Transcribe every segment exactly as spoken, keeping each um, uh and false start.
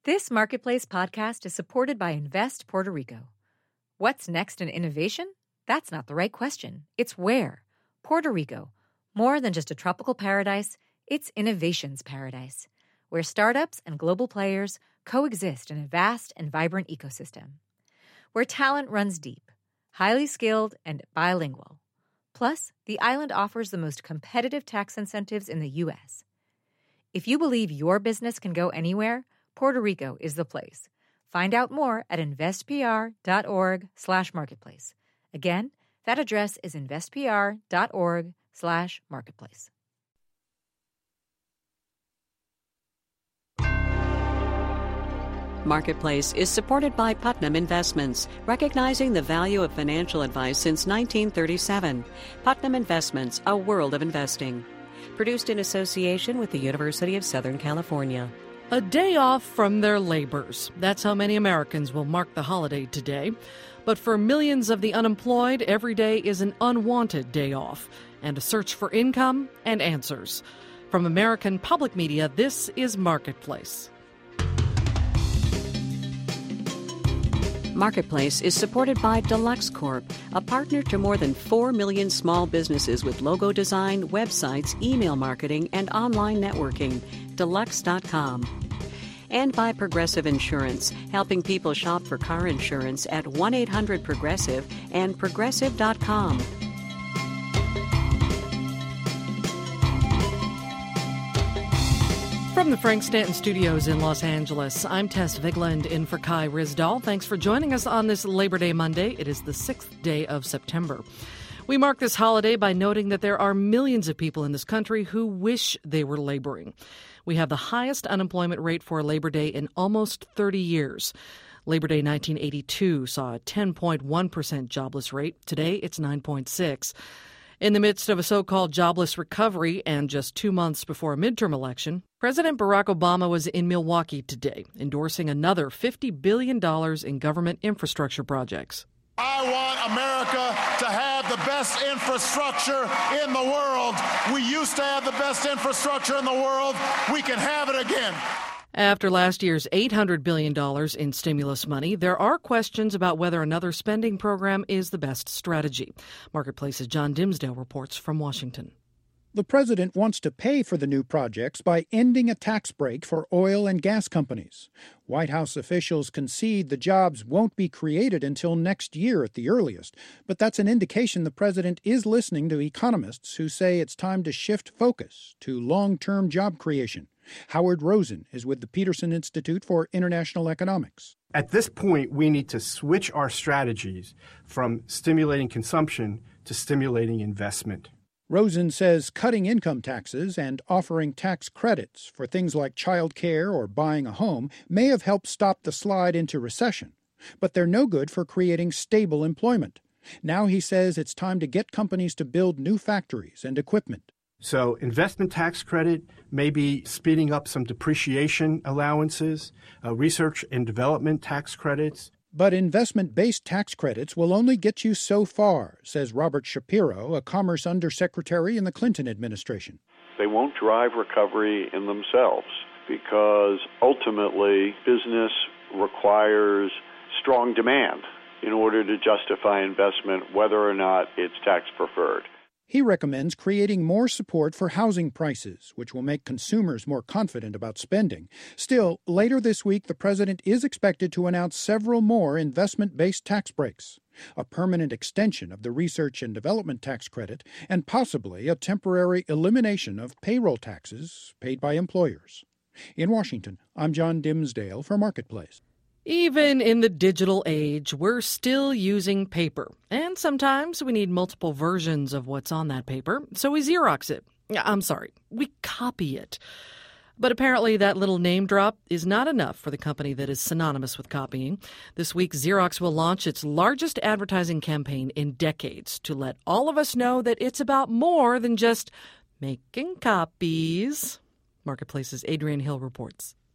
This Marketplace podcast is supported by Invest Puerto Rico. What's next in innovation? That's not the right question. It's where. Puerto Rico. More than just a tropical paradise, it's innovation's paradise, where startups and global players coexist in a vast and vibrant ecosystem. Where talent runs deep, highly skilled, and bilingual. Plus, the island offers the most competitive tax incentives in the U S. If you believe your business can go anywhere, Puerto Rico is the place. Find out more at investpr.org slash marketplace. Again, that address is investpr.org slash marketplace. Marketplace is supported by Putnam Investments, recognizing the value of financial advice since nineteen thirty-seven. Putnam Investments, a world of investing. Produced in association with the University of Southern California. A day off from their labors. That's how many Americans will mark the holiday today. But for millions of the unemployed, every day is an unwanted day off and a search for income and answers. From American Public Media, this is Marketplace. Marketplace is supported by Deluxe Corp, a partner to more than four million small businesses with logo design, websites, email marketing, and online networking. Deluxe dot com. And by Progressive Insurance, helping people shop for car insurance at one eight hundred Progressive and progressive dot com. From the Frank Stanton Studios in Los Angeles, I'm Tess Vigland in for Kai Ryssdal. Thanks for joining us on this Labor Day Monday. It is the sixth day of September. We mark this holiday by noting that there are millions of people in this country who wish they were laboring. We have the highest unemployment rate for Labor Day in almost thirty years. Labor Day nineteen eighty-two saw a ten point one percent jobless rate. Today, it's nine point six. In the midst of a so-called jobless recovery and just two months before a midterm election, President Barack Obama was in Milwaukee today, endorsing another fifty billion dollars in government infrastructure projects. I want America to have the best infrastructure in the world. We used to have the best infrastructure in the world. We can have it again. After last year's eight hundred billion dollars in stimulus money, there are questions about whether another spending program is the best strategy. Marketplace's John Dimsdale reports from Washington. The president wants to pay for the new projects by ending a tax break for oil and gas companies. White House officials concede the jobs won't be created until next year at the earliest, but that's an indication the president is listening to economists who say it's time to shift focus to long-term job creation. Howard Rosen is with the Peterson Institute for International Economics. At this point, we need to switch our strategies from stimulating consumption to stimulating investment. Rosen says cutting income taxes and offering tax credits for things like child care or buying a home may have helped stop the slide into recession, but they're no good for creating stable employment. Now he says it's time to get companies to build new factories and equipment. So investment tax credit, maybe speeding up some depreciation allowances, uh, research and development tax credits. But investment-based tax credits will only get you so far, says Robert Shapiro, a Commerce Undersecretary in the Clinton administration. They won't drive recovery in themselves because ultimately business requires strong demand in order to justify investment, whether or not it's tax preferred. He recommends creating more support for housing prices, which will make consumers more confident about spending. Still, later this week, the president is expected to announce several more investment-based tax breaks, a permanent extension of the research and development tax credit, and possibly a temporary elimination of payroll taxes paid by employers. In Washington, I'm John Dimsdale for Marketplace. Even in the digital age, we're still using paper. And sometimes we need multiple versions of what's on that paper, so we Xerox it. I'm sorry, we copy it. But apparently that little name drop is not enough for the company that is synonymous with copying. This week, Xerox will launch its largest advertising campaign in decades to let all of us know that it's about more than just making copies. Marketplace's Adrienne Hill reports.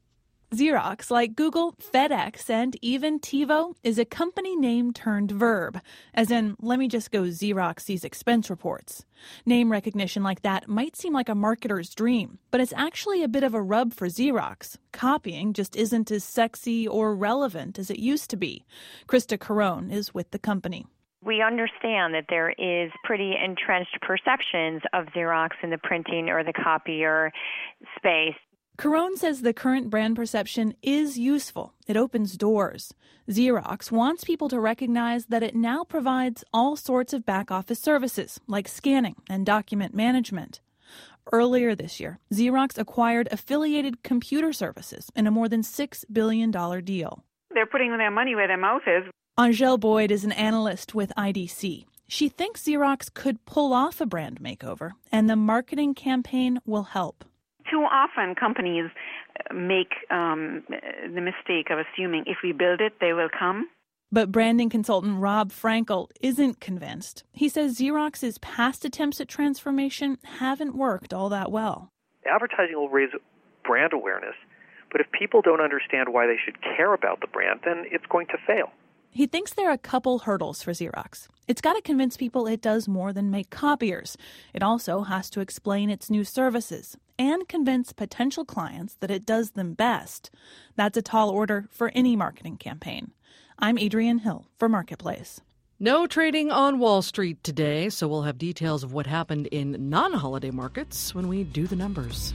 Xerox, like Google, FedEx, and even TiVo, is a company name turned verb, as in, let me just go Xerox these expense reports. Name recognition like that might seem like a marketer's dream, but it's actually a bit of a rub for Xerox. Copying just isn't as sexy or relevant as it used to be. Krista Carone is with the company. We understand that there is pretty entrenched perceptions of Xerox in the printing or the copier space. Carone says the current brand perception is useful. It opens doors. Xerox wants people to recognize that it now provides all sorts of back-office services, like scanning and document management. Earlier this year, Xerox acquired Affiliated Computer Services in a more than six billion dollars deal. They're putting their money where their mouth is. Angèle Boyd is an analyst with I D C. She thinks Xerox could pull off a brand makeover, and the marketing campaign will help. Too often companies make um, the mistake of assuming if we build it, they will come. But branding consultant Rob Frankel isn't convinced. He says Xerox's past attempts at transformation haven't worked all that well. Advertising will raise brand awareness, but if people don't understand why they should care about the brand, then it's going to fail. He thinks there are a couple hurdles for Xerox. It's got to convince people it does more than make copiers. It also has to explain its new services and convince potential clients that it does them best. That's a tall order for any marketing campaign. I'm Adrienne Hill for Marketplace. No trading on Wall Street today, so we'll have details of what happened in non-holiday markets when we do the numbers.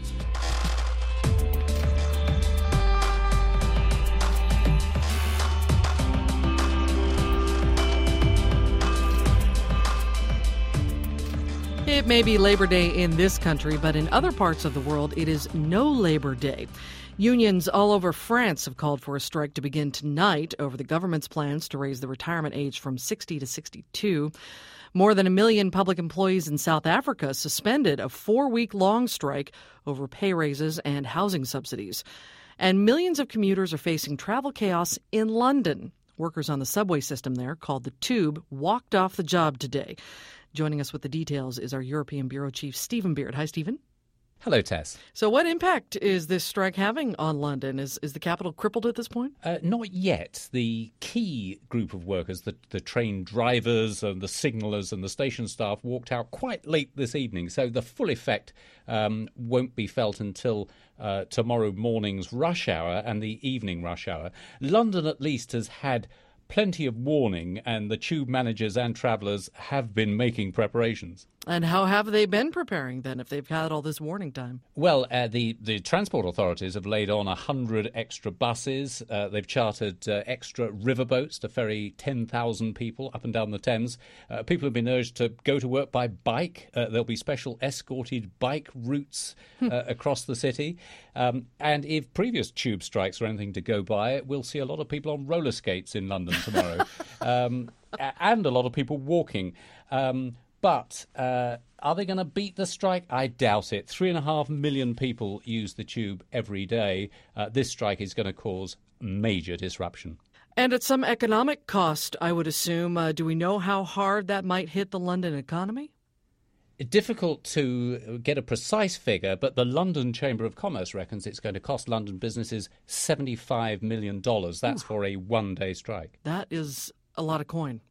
It may be Labor Day in this country, but in other parts of the world, it is no Labor Day. Unions all over France have called for a strike to begin tonight over the government's plans to raise the retirement age from sixty to sixty-two. More than a million public employees in South Africa suspended a four-week-long strike over pay raises and housing subsidies. And millions of commuters are facing travel chaos in London. Workers on the subway system there, called the Tube, walked off the job today. Joining us with the details is our European Bureau Chief, Stephen Beard. Hi, Stephen. Hello, Tess. So what impact is this strike having on London? Is is the capital crippled at this point? Uh, not yet. The key group of workers, the, the train drivers and the signallers and the station staff, walked out quite late this evening. So the full effect um, won't be felt until uh, tomorrow morning's rush hour and the evening rush hour. London, at least, has had plenty of warning, and the tube managers and travellers have been making preparations. And how have they been preparing then if they've had all this warning time? Well, uh, the, the transport authorities have laid on one hundred extra buses. Uh, they've chartered uh, extra riverboats to ferry ten thousand people up and down the Thames. Uh, people have been urged to go to work by bike. Uh, there'll be special escorted bike routes uh, across the city. Um, and if previous tube strikes are anything to go by, we'll see a lot of people on roller skates in London tomorrow. um, and a lot of people walking. Um, But uh, are they going to beat the strike? I doubt it. Three and a half million people use the tube every day. Uh, this strike is going to cause major disruption. And at some economic cost, I would assume. Uh, do we know how hard that might hit the London economy? Difficult to get a precise figure, but the London Chamber of Commerce reckons it's going to cost London businesses seventy-five million dollars. That's Ooh. For a one-day strike. That is a lot of coin.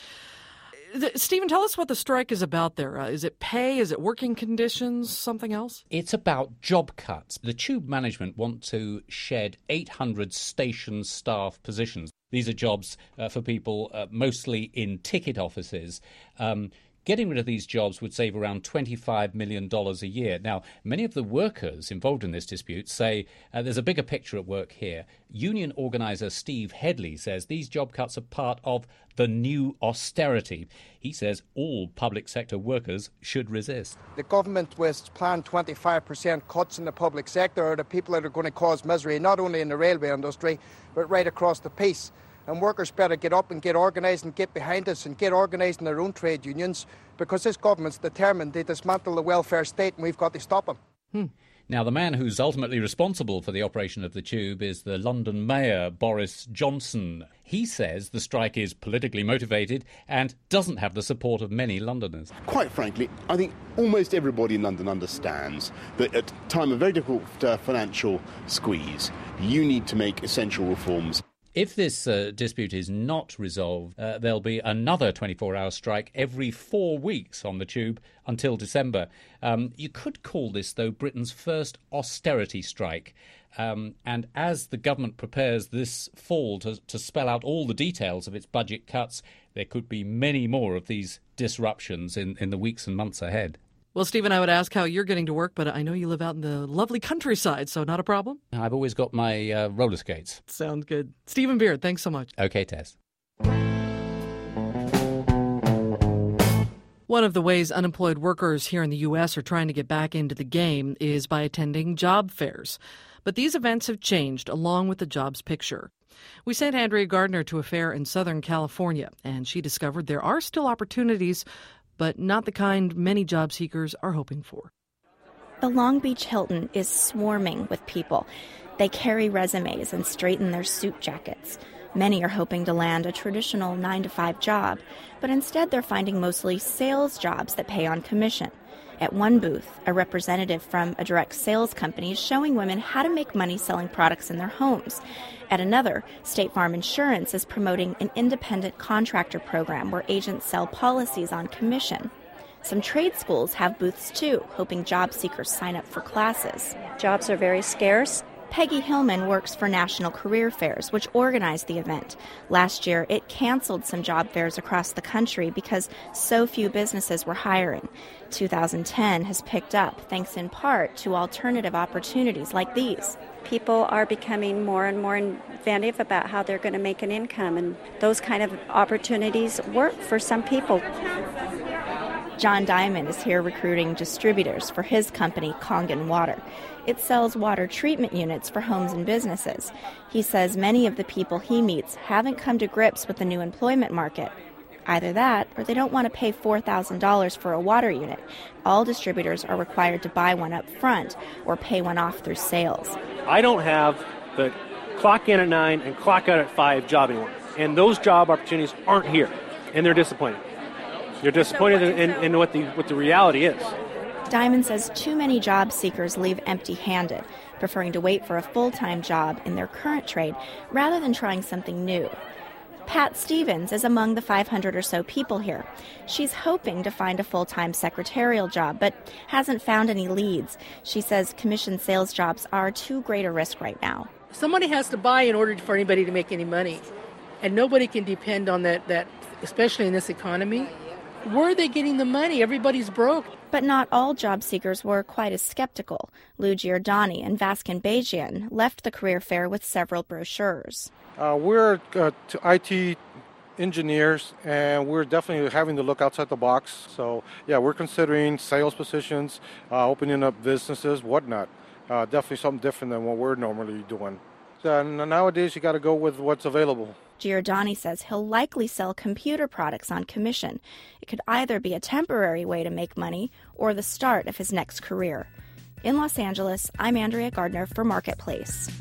Stephen, tell us what the strike is about there. Uh, is it pay? Is it working conditions? Something else? It's about job cuts. The tube management want to shed eight hundred station staff positions. These are jobs uh, for people uh, mostly in ticket offices. Um, Getting rid of these jobs would save around twenty-five million dollars a year. Now, many of the workers involved in this dispute say uh, there's a bigger picture at work here. Union organiser Steve Headley says these job cuts are part of the new austerity. He says all public sector workers should resist. The government was planned twenty-five percent cuts in the public sector are the people that are going to cause misery, not only in the railway industry, but right across the piece. And workers better get up and get organised and get behind us and get organised in their own trade unions, because this government's determined to dismantle the welfare state and we've got to stop them. Hmm. Now, the man who's ultimately responsible for the operation of the tube is the London Mayor, Boris Johnson. He says the strike is politically motivated and doesn't have the support of many Londoners. Quite frankly, I think almost everybody in London understands that at a time of very difficult uh, financial squeeze, you need to make essential reforms. If this uh, dispute is not resolved, uh, there'll be another twenty-four hour strike every four weeks on the tube until December. Um, you could call this, though, Britain's first austerity strike. Um, and as the government prepares this fall to, to spell out all the details of its budget cuts, there could be many more of these disruptions in, in the weeks and months ahead. Well, Stephen, I would ask how you're getting to work, but I know you live out in the lovely countryside, so not a problem? I've always got my uh, roller skates. Sounds good. Stephen Beard, thanks so much. Okay, Tess. One of the ways unemployed workers here in the U S are trying to get back into the game is by attending job fairs. But these events have changed along with the jobs picture. We sent Andrea Gardner to a fair in Southern California, and she discovered there are still opportunities, but not the kind many job seekers are hoping for. The Long Beach Hilton is swarming with people. They carry resumes and straighten their suit jackets. Many are hoping to land a traditional nine to five job, but instead they're finding mostly sales jobs that pay on commission. At one booth, a representative from a direct sales company is showing women how to make money selling products in their homes. At another, State Farm Insurance is promoting an independent contractor program where agents sell policies on commission. Some trade schools have booths too, hoping job seekers sign up for classes. Jobs are very scarce. Peggy Hillman works for National Career Fairs, which organized the event. Last year, it canceled some job fairs across the country because so few businesses were hiring. two thousand ten has picked up, thanks in part to alternative opportunities like these. People are becoming more and more inventive about how they're going to make an income, and those kind of opportunities work for some people. John Diamond is here recruiting distributors for his company, Kangen Water. It sells water treatment units for homes and businesses. He says many of the people he meets haven't come to grips with the new employment market. Either that, or they don't want to pay four thousand dollars for a water unit. All distributors are required to buy one up front or pay one off through sales. I don't have the clock in at nine and clock out at five job anymore. And those job opportunities aren't here, and they're disappointed. They're disappointed in, in, in what the what the reality is. Diamond says too many job seekers leave empty-handed, preferring to wait for a full-time job in their current trade rather than trying something new. Pat Stevens is among the five hundred or so people here. She's hoping to find a full-time secretarial job, but hasn't found any leads. She says commission sales jobs are too great a risk right now. Somebody has to buy in order for anybody to make any money, and nobody can depend on that, that especially in this economy. Where are they getting the money? Everybody's broke. But not all job seekers were quite as skeptical. Lou Giordani and Vaskin Bejian left the career fair with several brochures. Uh, we're uh, I T engineers, and we're definitely having to look outside the box. So, yeah, we're considering sales positions, uh, opening up businesses, whatnot. Uh, definitely something different than what we're normally doing. So, nowadays, you got to go with what's available. Giordani says he'll likely sell computer products on commission. It could either be a temporary way to make money or the start of his next career. In Los Angeles, I'm Andrea Gardner for Marketplace.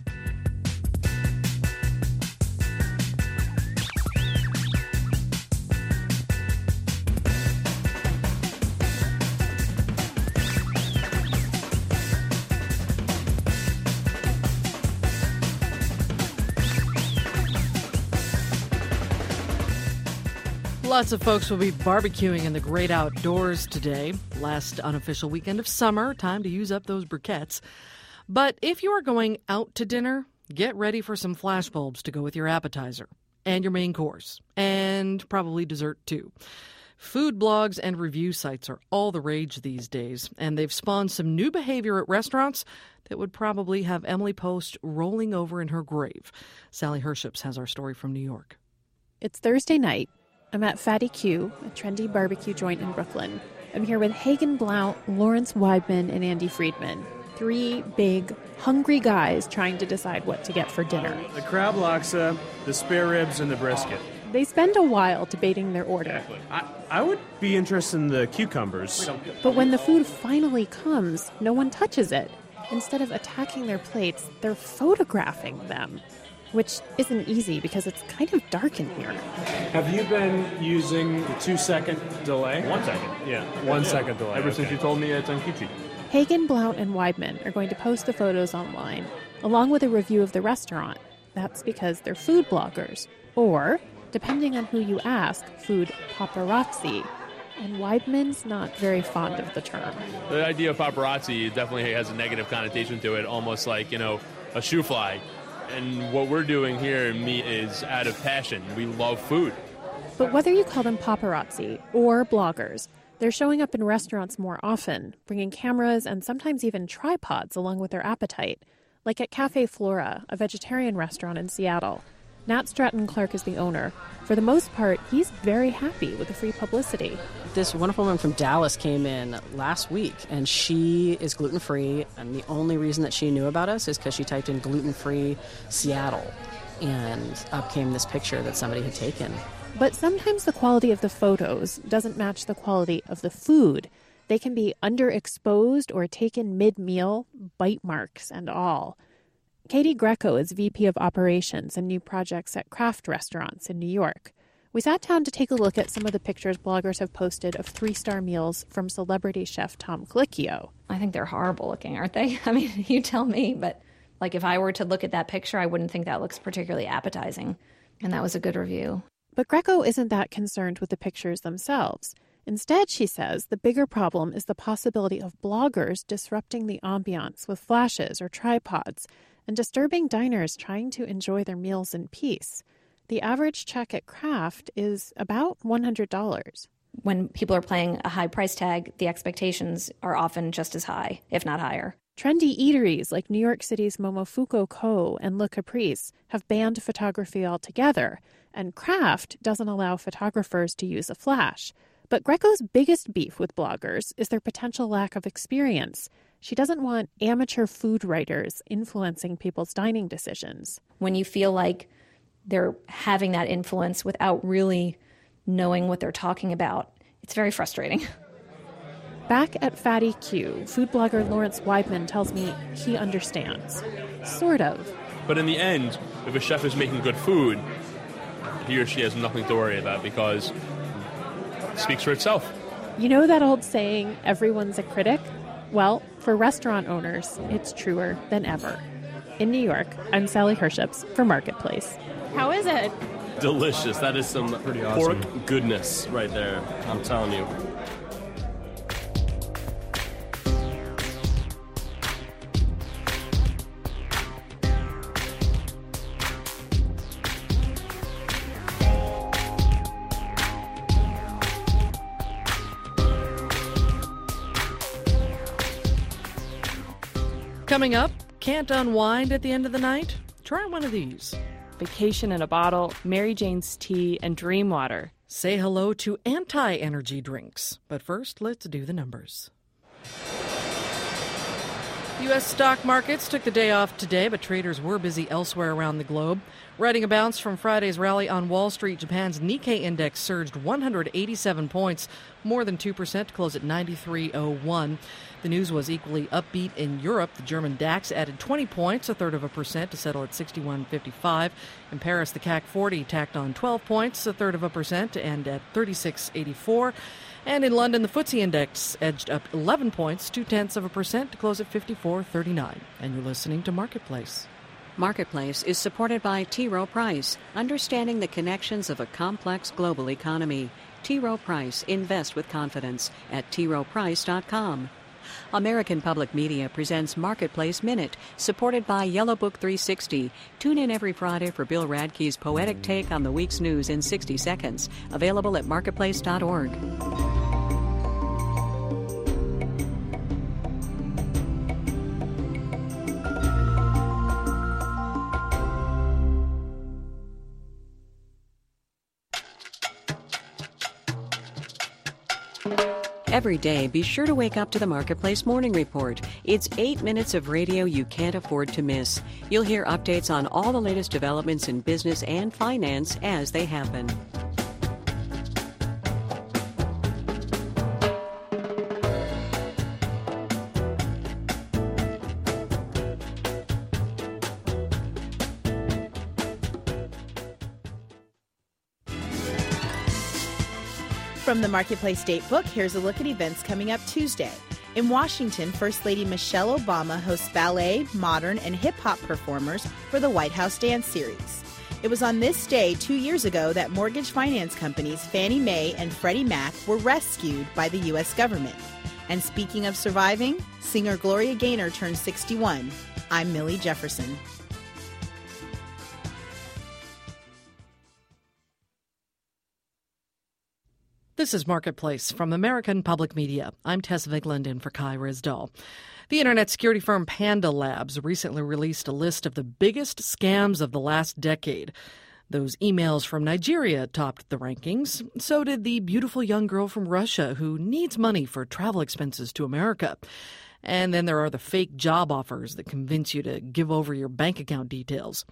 Lots of folks will be barbecuing in the great outdoors today. Last unofficial weekend of summer, time to use up those briquettes. But if you are going out to dinner, get ready for some flashbulbs to go with your appetizer and your main course, and probably dessert too. Food blogs and review sites are all the rage these days, and they've spawned some new behavior at restaurants that would probably have Emily Post rolling over in her grave. Sally Herships has our story from New York. It's Thursday night. I'm at Fatty Q, a trendy barbecue joint in Brooklyn. I'm here with Hagen Blount, Lawrence Weidman, and Andy Friedman. Three big, hungry guys trying to decide what to get for dinner. The crab laksa, the spare ribs, and the brisket. They spend a while debating their order. I, I would be interested in the cucumbers. But when the food finally comes, no one touches it. instead of attacking their plates, they're photographing them, which isn't easy because it's kind of dark in here. Have you been using the two-second delay? One second. Yeah, one second delay. Ever okay. since you told me it's on Kichi. Hagen, Blount, and Weidman are going to post the photos online, along with a review of the restaurant. That's because they're food bloggers, or, depending on who you ask, food paparazzi. And Weidman's not very fond of the term. The idea of paparazzi definitely has a negative connotation to it, almost like, you know, a shoe fly. And what we're doing here in Meat is out of passion. We love food. But whether you call them paparazzi or bloggers, they're showing up in restaurants more often, bringing cameras and sometimes even tripods along with their appetite, like at Cafe Flora, a vegetarian restaurant in Seattle. Nat Stratton Clark is the owner. For the most part, he's very happy with the free publicity. This wonderful woman from Dallas came in last week, and she is gluten-free, and the only reason that she knew about us is because she typed in gluten-free Seattle, and up came this picture that somebody had taken. But sometimes the quality of the photos doesn't match the quality of the food. They can be underexposed or taken mid-meal, bite marks and all. Katie Greco is V P of Operations and New Projects at Kraft Restaurants in New York. We sat down to take a look at some of the pictures bloggers have posted of three-star meals from celebrity chef Tom Colicchio. I think they're horrible looking, aren't they? I mean, you tell me, but like if I were to look at that picture, I wouldn't think that looks particularly appetizing. And that was a good review. But Greco isn't that concerned with the pictures themselves. Instead, she says, the bigger problem is the possibility of bloggers disrupting the ambiance with flashes or tripods and disturbing diners trying to enjoy their meals in peace. The average check at Kraft is about one hundred dollars. When people are paying a high price tag, the expectations are often just as high, if not higher. Trendy eateries like New York City's Momofuku Co. and Le Caprice have banned photography altogether, and Kraft doesn't allow photographers to use a flash. But Greco's biggest beef with bloggers is their potential lack of experience. She doesn't want amateur food writers influencing people's dining decisions. When you feel like they're having that influence without really knowing what they're talking about, it's very frustrating. Back at Fatty Q, food blogger Lawrence Weidman tells me he understands. Sort of. But in the end, if a chef is making good food, he or she has nothing to worry about because it speaks for itself. You know that old saying, everyone's a critic? Well, for restaurant owners, it's truer than ever. In New York, I'm Sally Herships for Marketplace. How is it? Delicious. That is some Pretty pork awesome. goodness right there. I'm telling you. Coming up, can't unwind at the end of the night? Try one of these. Vacation in a Bottle, Mary Jane's Tea, and Dream Water. Say hello to anti-energy drinks. But first, let's do the numbers. U S stock markets took the day off today, but traders were busy elsewhere around the globe. Riding a bounce from Friday's rally on Wall Street, Japan's Nikkei index surged one hundred eighty-seven points, more than two percent, to close at ninety-three oh one. The news was equally upbeat in Europe. The German DAX added twenty points, a third of a percent, to settle at sixty-one fifty-five. In Paris, the C A C forty tacked on twelve points, a third of a percent, to end at thirty-six eighty-four. And in London, the F T S E index edged up eleven points, two-tenths of a percent, to close at fifty-four thirty-nine. And you're listening to Marketplace. Marketplace is supported by T. Rowe Price, understanding the connections of a complex global economy. T. Rowe Price, invest with confidence at t rowe price dot com. American Public Media presents Marketplace Minute, supported by Yellow Book three sixty. Tune in every Friday for Bill Radke's poetic take on the week's news in sixty seconds. Available at marketplace dot org. Every day, be sure to wake up to the Marketplace Morning Report. It's eight minutes of radio you can't afford to miss. You'll hear updates on all the latest developments in business and finance as they happen. From the Marketplace Datebook, here's a look at events coming up Tuesday. In Washington, First Lady Michelle Obama hosts ballet, modern, and hip-hop performers for the White House Dance Series. It was on this day two years ago that mortgage finance companies Fannie Mae and Freddie Mac were rescued by the U S government. And speaking of surviving, singer Gloria Gaynor turned sixty-one. I'm Millie Jefferson. This is Marketplace from American Public Media. I'm Tess Vigland in for Kai Rizdal. The internet security firm Panda Labs recently released a list of the biggest scams of the last decade. Those emails from Nigeria topped the rankings. So did the beautiful young girl from Russia who needs money for travel expenses to America. And then there are the fake job offers that convince you to give over your bank account details.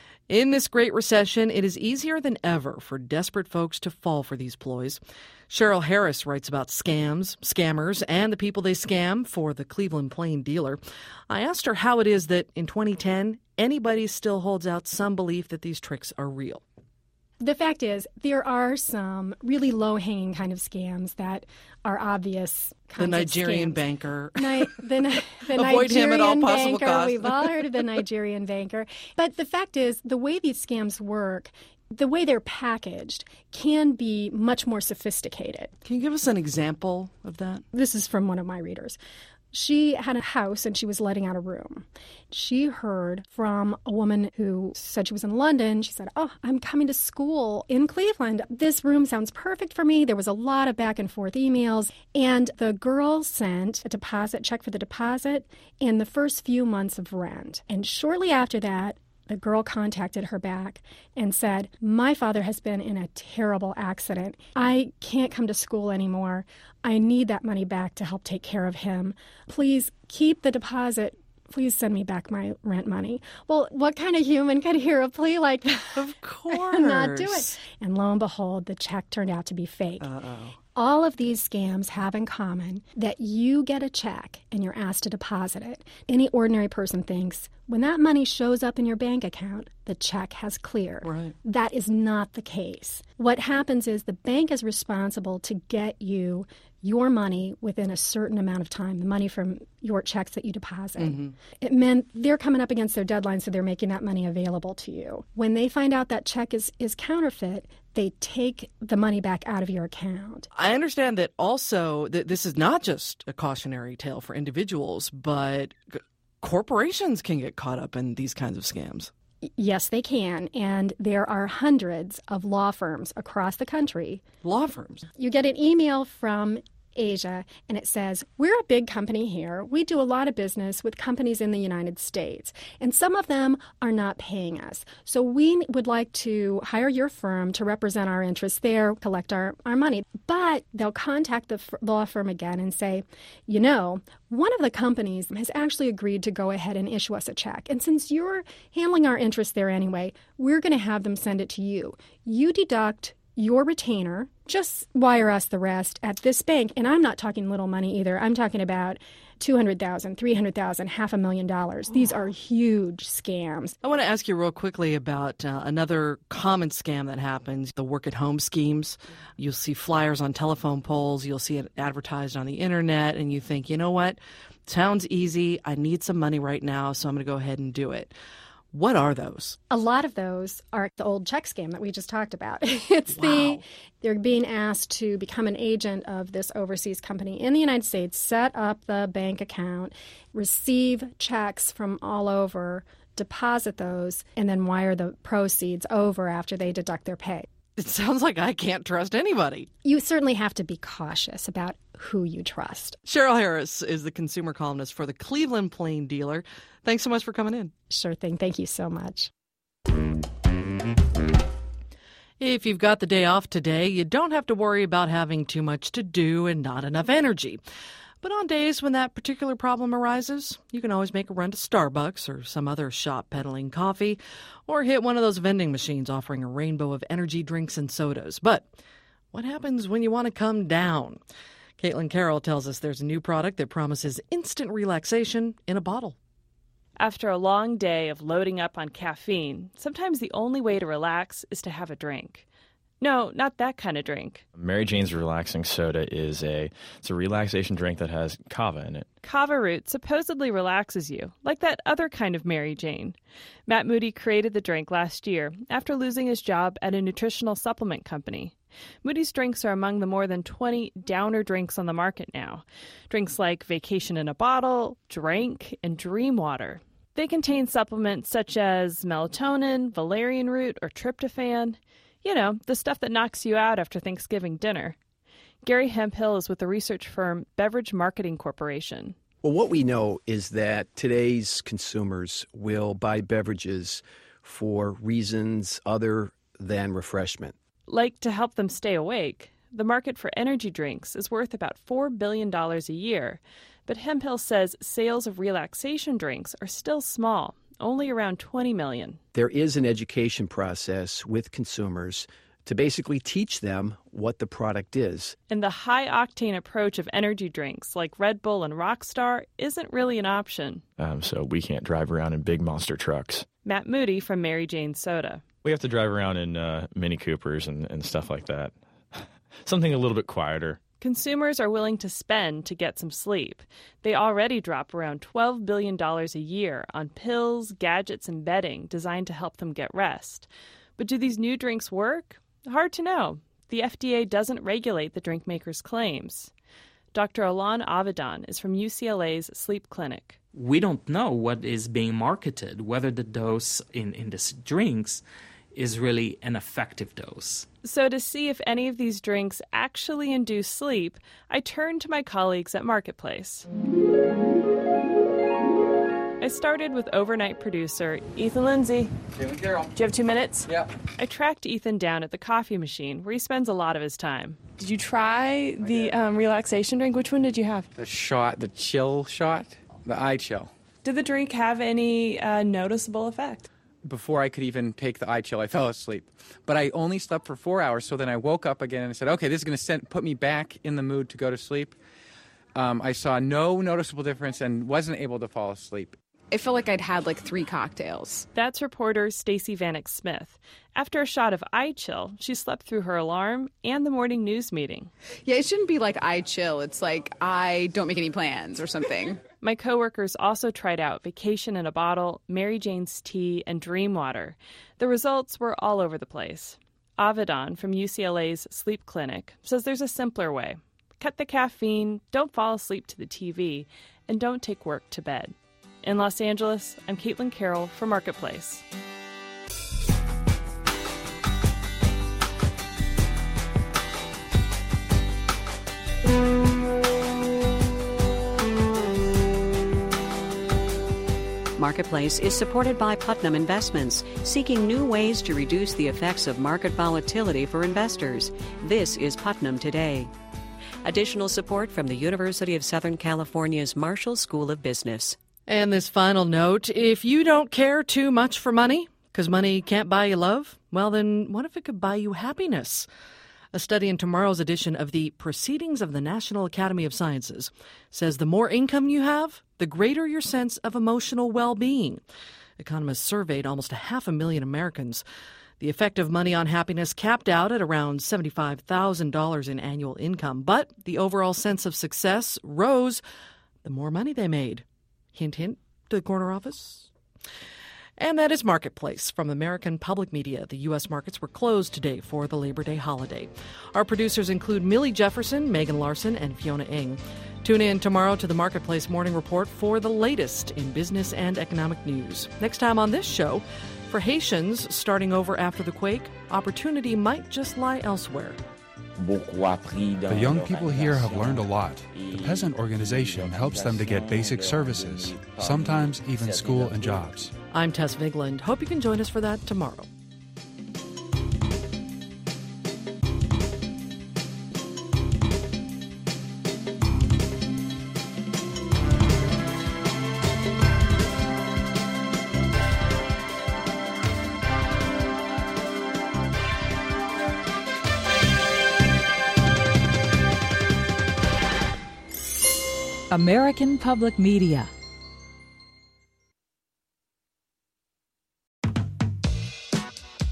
In this great recession, it is easier than ever for desperate folks to fall for these ploys. Cheryl Harris writes about scams, scammers, and the people they scam for the Cleveland Plain Dealer. I asked her how it is that in twenty ten, anybody still holds out some belief that these tricks are real. The fact is, there are some really low-hanging kind of scams that are obvious kinds The Nigerian of scams. banker. Ni- the Ni- the Avoid Nigerian him at all possible banker. costs. We've all heard of the Nigerian banker. But the fact is, the way these scams work, the way they're packaged, can be much more sophisticated. Can you give us an example of that? This is from one of my readers. She had a house and she was letting out a room. She heard from a woman who said she was in London. She said, oh, I'm coming to school in Cleveland. This room sounds perfect for me. There was a lot of back and forth emails. And the girl sent a deposit check for the deposit and the first few months of rent. And shortly after that, the girl contacted her back and said, my father has been in a terrible accident. I can't come to school anymore. I need that money back to help take care of him. Please keep the deposit. Please send me back my rent money. Well, what kind of human could hear a plea like that? Of course. And not do it. And lo and behold, the check turned out to be fake. Uh-oh. All of these scams have in common that you get a check and you're asked to deposit it. Any ordinary person thinks when that money shows up in your bank account, the check has cleared. Right. That is not the case. What happens is the bank is responsible to get you your money within a certain amount of time, the money from your checks that you deposit. Mm-hmm. It meant they're coming up against their deadline, so they're making that money available to you. When they find out that check is, is counterfeit, they take the money back out of your account. I understand that also that this is not just a cautionary tale for individuals, but c- corporations can get caught up in these kinds of scams. Yes, they can. And there are hundreds of law firms across the country. Law firms? You get an email from Asia, and it says, we're a big company here. We do a lot of business with companies in the United States, and some of them are not paying us. So we would like to hire your firm to represent our interests there, collect our, our money. But they'll contact the f- law firm again and say, you know, one of the companies has actually agreed to go ahead and issue us a check. And since you're handling our interests there anyway, we're going to have them send it to you. You deduct your retainer, just wire us the rest at this bank. And I'm not talking little money either. I'm talking about two hundred thousand dollars, three hundred thousand dollars, half a million dollars. These are huge scams. I want to ask you real quickly about uh, another common scam that happens, the work-at-home schemes. You'll see flyers on telephone poles. You'll see it advertised on the internet, and you think, you know what? Sounds easy. I need some money right now, so I'm going to go ahead and do it. What are those? A lot of those are the old check scam that we just talked about. It's wow. the they're being asked to become an agent of this overseas company in the United States, set up the bank account, receive checks from all over, deposit those, and then wire the proceeds over after they deduct their pay. It sounds like I can't trust anybody. You certainly have to be cautious about who you trust. Cheryl Harris is the consumer columnist for the Cleveland Plain Dealer. Thanks so much for coming in. Sure thing. Thank you so much. If you've got the day off today, you don't have to worry about having too much to do and not enough energy. But on days when that particular problem arises, you can always make a run to Starbucks or some other shop peddling coffee, or hit one of those vending machines offering a rainbow of energy drinks and sodas. But what happens when you want to come down? Caitlin Carroll tells us there's a new product that promises instant relaxation in a bottle. After a long day of loading up on caffeine, sometimes the only way to relax is to have a drink. No, not that kind of drink. Mary Jane's Relaxing Soda is a it's a relaxation drink that has kava in it. Kava root supposedly relaxes you, like that other kind of Mary Jane. Matt Moody created the drink last year after losing his job at a nutritional supplement company. Moody's drinks are among the more than twenty downer drinks on the market now. Drinks like Vacation in a Bottle, Drink, and Dream Water. They contain supplements such as melatonin, valerian root, or tryptophan. You know, the stuff that knocks you out after Thanksgiving dinner. Gary Hemphill is with the research firm Beverage Marketing Corporation. Well, what we know is that today's consumers will buy beverages for reasons other than refreshment. Like to help them stay awake. The market for energy drinks is worth about four billion dollars a year, but Hemphill says sales of relaxation drinks are still small, only around twenty million dollars. There is an education process with consumers to basically teach them what the product is. And the high-octane approach of energy drinks like Red Bull and Rockstar isn't really an option. Um, so we can't drive around in big monster trucks. Matt Moody from Mary Jane Soda. We have to drive around in uh, Mini Coopers and, and stuff like that. Something a little bit quieter. Consumers are willing to spend to get some sleep. They already drop around twelve billion dollars a year on pills, gadgets, and bedding designed to help them get rest. But do these new drinks work? Hard to know. The F D A doesn't regulate the drink makers' claims. Doctor Alon Avedon is from U C L A's Sleep Clinic. We don't know what is being marketed, whether the dose in, in these drinks is really an effective dose. So to see if any of these drinks actually induce sleep, I turned to my colleagues at Marketplace. I started with overnight producer Ethan Lindsay. Caitlin Carroll. Do you have two minutes? Yep. I tracked Ethan down at the coffee machine, where he spends a lot of his time. Did you try the um, relaxation drink? Which one did you have? The shot, the chill shot, the iChill. Did the drink have any uh, noticeable effect? Before I could even take the iChill, I fell asleep. But I only slept for four hours, so then I woke up again and I said, okay, this is going to put me back in the mood to go to sleep. Um, I saw no noticeable difference and wasn't able to fall asleep. It felt like I'd had like three cocktails. That's reporter Stacey Vanek Smith. After a shot of iChill, she slept through her alarm and the morning news meeting. Yeah, it shouldn't be like I chill. It's like I don't make any plans or something. My coworkers also tried out Vacation in a Bottle, Mary Jane's Tea, and Dream Water. The results were all over the place. Avedon from U C L A's Sleep Clinic says there's a simpler way. Cut the caffeine, don't fall asleep to the T V, and don't take work to bed. In Los Angeles, I'm Caitlin Carroll for Marketplace. Marketplace is supported by Putnam Investments, seeking new ways to reduce the effects of market volatility for investors. This is Putnam Today. Additional support from the University of Southern California's Marshall School of Business. And this final note, if you don't care too much for money, because money can't buy you love, well then what if it could buy you happiness? A study in tomorrow's edition of the Proceedings of the National Academy of Sciences says the more income you have, the greater your sense of emotional well-being. Economists surveyed almost a half a million Americans. The effect of money on happiness capped out at around seventy-five thousand dollars in annual income, but the overall sense of success rose the more money they made. Hint, hint, to the corner office. And that is Marketplace from American Public Media. The U S markets were closed today for the Labor Day holiday. Our producers include Millie Jefferson, Megan Larson, and Fiona Ng. Tune in tomorrow to the Marketplace Morning Report for the latest in business and economic news. Next time on this show, for Haitians starting over after the quake, opportunity might just lie elsewhere. The young people here have learned a lot. The peasant organization helps them to get basic services, sometimes even school and jobs. I'm Tess Vigland. Hope you can join us for that tomorrow. American Public Media.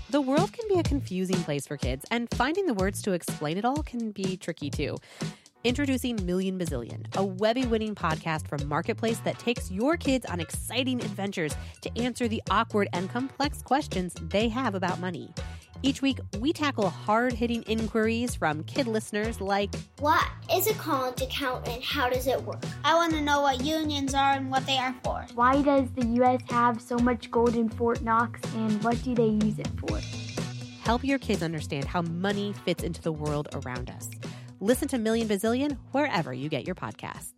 The world can be a confusing place for kids, and finding the words to explain it all can be tricky too. Introducing Million Bazillion, a Webby-winning podcast from Marketplace that takes your kids on exciting adventures to answer the awkward and complex questions they have about money. Each week, we tackle hard-hitting inquiries from kid listeners like, what is a college account and how does it work? I want to know what unions are and what they are for. Why does the U S have so much gold in Fort Knox and what do they use it for? Help your kids understand how money fits into the world around us. Listen to Million Bazillion wherever you get your podcasts.